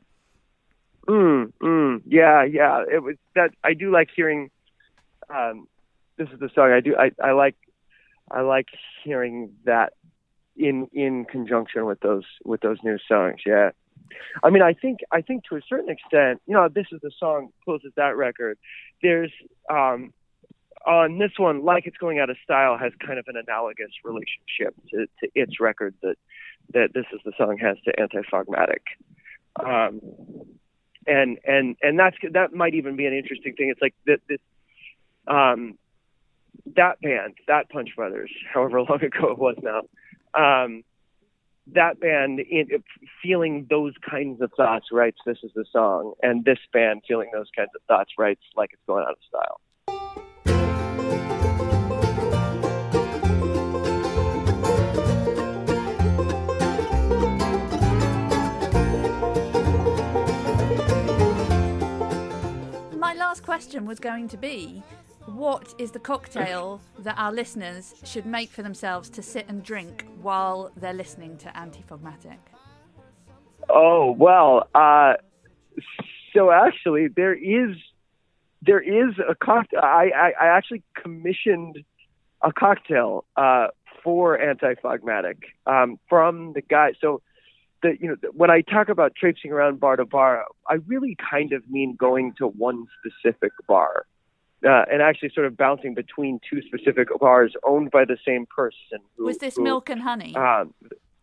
Mm, mm, yeah, yeah. It was that I do like hearing. Um, this is the song I do. I, I like. I like hearing that in in conjunction with those with those new songs. Yeah, I mean, I think I think to a certain extent, you know, This Is the Song closes that record. There's. Um, On this one, Like It's Going Out of Style has kind of an analogous relationship to, to its record that that This Is the Song has to Anti-Fogmatic, um, and and and that's that might even be an interesting thing. It's like that this um, that band, that Punch Brothers, however long ago it was now, um, that band in, feeling those kinds of thoughts writes This Is the Song, and this band feeling those kinds of thoughts writes Like It's Going Out of Style. question was going to be, what is the cocktail that our listeners should make for themselves to sit and drink while they're listening to Anti-Fogmatic? Oh, well, uh, so actually there is there is a cocktail. I, I, I actually commissioned a cocktail uh, for Anti-Fogmatic um, from the guy. So the, you know, when I talk about traipsing around bar to bar, I really kind of mean going to one specific bar. Uh, and actually sort of bouncing between two specific bars owned by the same person. Who, was this who, Milk and Honey? Um,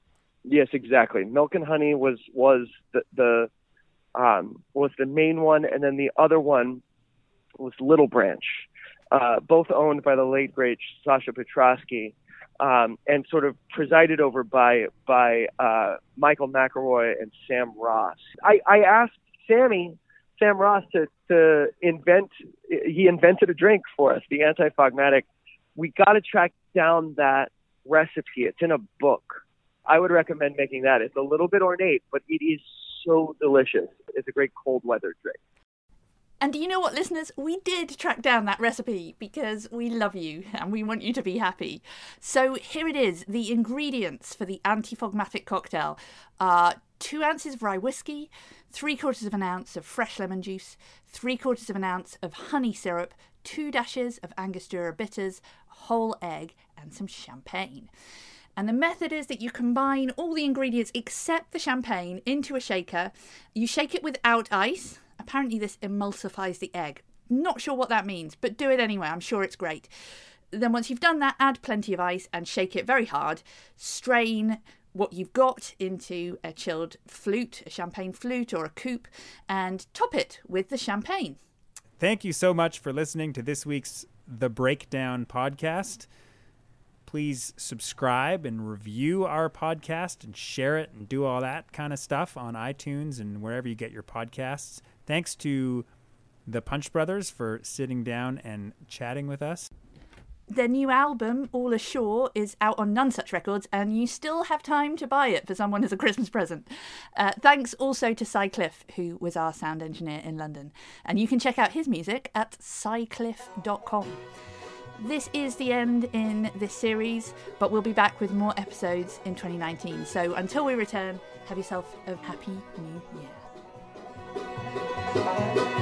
yes, exactly. Milk and Honey was was the, the um, was the main one, and then the other one was Little Branch, uh, both owned by the late great Sasha Petrosky, um, and sort of presided over by by uh, Michael McElroy and Sam Ross. I, I asked Sammy. Sam Ross to, to invent, he invented a drink for us, the Anti-Fogmatic. We got to track down that recipe. It's in a book. I would recommend making that. It's a little bit ornate, but it is so delicious. It's a great cold weather drink. And do you know what, listeners? We did track down that recipe because we love you and we want you to be happy. So here it is. The ingredients for the Anti-Fogmatic cocktail are two ounces of rye whiskey, three quarters of an ounce of fresh lemon juice, three quarters of an ounce of honey syrup, two dashes of Angostura bitters, a whole egg, and some champagne. And the method is that you combine all the ingredients except the champagne into a shaker. You shake it without ice. Apparently this emulsifies the egg. Not sure what that means, but do it anyway. I'm sure it's great. Then once you've done that, add plenty of ice and shake it very hard. Strain what you've got into a chilled flute, a champagne flute or a coupe, and top it with the champagne. Thank you so much for listening to this week's The Breakdown podcast. Please subscribe and review our podcast and share it and do all that kind of stuff on iTunes and wherever you get your podcasts. Thanks to the Punch Brothers for sitting down and chatting with us. Their new album, All Ashore, is out on None Such Records, and you still have time to buy it for someone as a Christmas present. Uh, thanks also to Cy Cliff, who was our sound engineer in London. And you can check out his music at cy cliff dot com. This is the end in this series, but we'll be back with more episodes in twenty nineteen. So until we return, have yourself a happy new year.